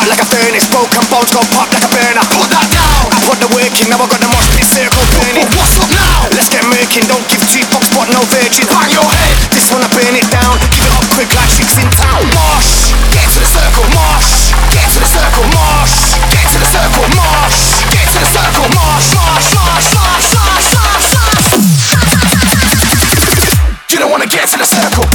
Hot like a furnace, broken bones go pop like a burner. Put that down. I put the work in, now I got the mosh pit circle burning. What's up now? Let's get murking, don't give two fucks but no virgin. Bang your head. This one I burn it down. Keep it up quick like chicks in town. Mosh, get to the circle. Mosh, get to the circle. Mosh, get to the circle. Mosh, get to the circle. Mosh, mosh, mosh, mosh, mosh, mosh, mosh. You don't wanna get to the circle.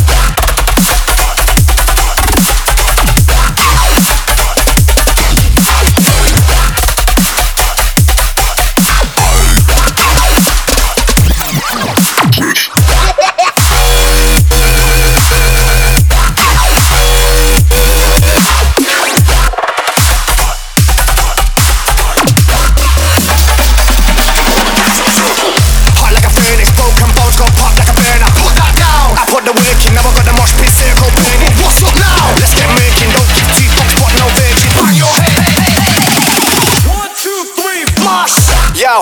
Yo.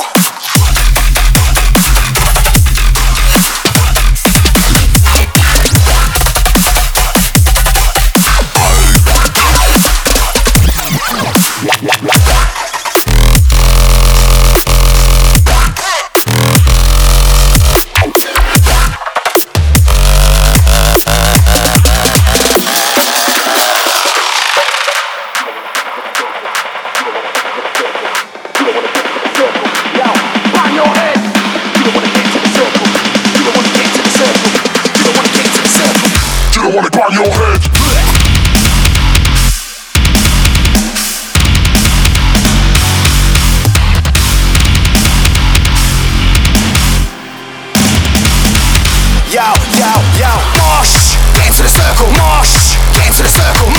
Wanna grab your head. Yo, yo, yo. Mosh, get into the circle. Mosh, get into the circle.